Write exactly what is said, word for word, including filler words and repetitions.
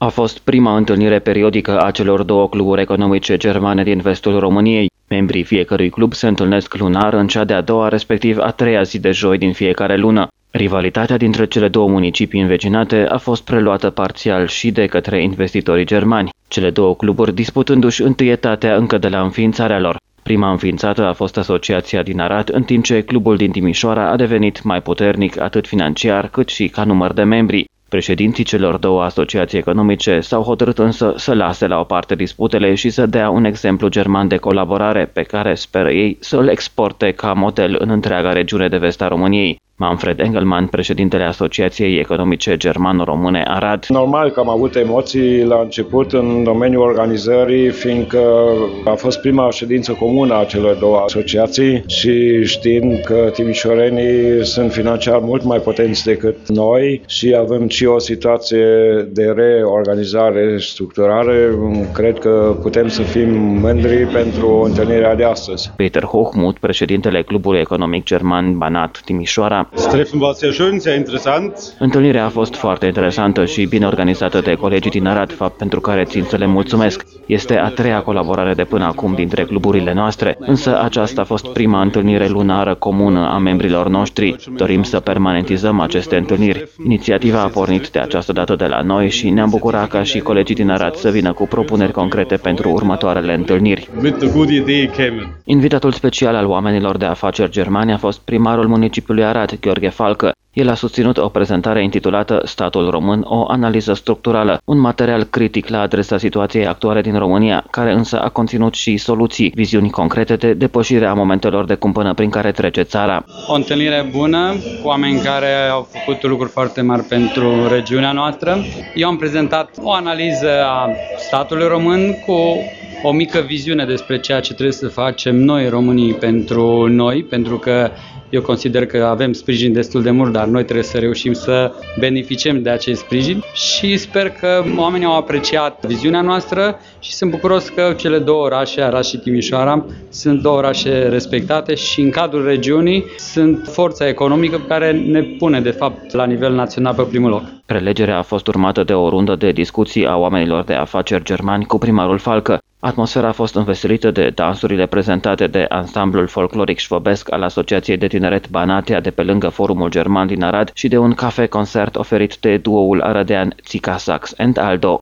A fost prima întâlnire periodică a celor două cluburi economice germane din vestul României. Membrii fiecărui club se întâlnesc lunar în cea de-a doua, respectiv a treia zi de joi din fiecare lună. Rivalitatea dintre cele două municipii învecinate a fost preluată parțial și de către investitorii germani, cele două cluburi disputându-și întâietatea încă de la înființarea lor. Prima înființată a fost asociația din Arad, în timp ce clubul din Timișoara a devenit mai puternic atât financiar cât și ca număr de membri. Președinții celor două asociații economice s-au hotărât însă să lase la o parte disputele și să dea un exemplu german de colaborare pe care speră ei să îl exporte ca model în întreaga regiune de vest a României. Manfred Engelmann, președintele Asociației Economice Germano-Române Arad. Normal că am avut emoții la început în domeniul organizării, fiindcă a fost prima ședință comună a celor două asociații și știind că timișorenii sunt financiar mult mai potenți decât noi și avem și o situație de reorganizare structurare, cred că putem să fim mândri pentru întâlnirea de astăzi. Peter Hochmuth, președintele Clubului Economic German Banat Timișoara. Întâlnirea a fost foarte interesantă și bine organizată de colegii din Arad, fapt pentru care țin să le mulțumesc. Este a treia colaborare de până acum dintre cluburile noastre, însă aceasta a fost prima întâlnire lunară comună a membrilor noștri. Dorim să permanentizăm aceste întâlniri. Inițiativa a pornit de această dată de la noi și ne-am bucurat ca și colegii din Arad să vină cu propuneri concrete pentru următoarele întâlniri. Invitatul special al oamenilor de afaceri germani a fost primarul municipiului Arad, Gheorghe Falcă. El a susținut o prezentare intitulată Statul român, o analiză structurală, un material critic la adresa situației actuale din România, care însă a conținut și soluții, viziuni concrete de depășire a momentelor de cumpănă prin care trece țara. O întâlnire bună cu oameni care au făcut lucruri foarte mari pentru regiunea noastră. Eu am prezentat o analiză a statului român cu o mică viziune despre ceea ce trebuie să facem noi românii pentru noi, pentru că eu consider că avem sprijin destul de mult, dar noi trebuie să reușim să beneficiem de acest sprijin și sper că oamenii au apreciat viziunea noastră și sunt bucuros că cele două orașe, Arad și Timișoara, sunt două orașe respectate și în cadrul regiunii sunt forța economică care ne pune de fapt la nivel național pe primul loc. Prelegerea a fost urmată de o rundă de discuții a oamenilor de afaceri germani cu primarul Falcă. Atmosfera a fost înveselită de dansurile prezentate de ansamblul folcloric șvăbesc al Asociației de Tineret Banatea de pe lângă Forumul German din Arad și de un cafe-concert oferit de duoul arădean Țica Sax and Aldo.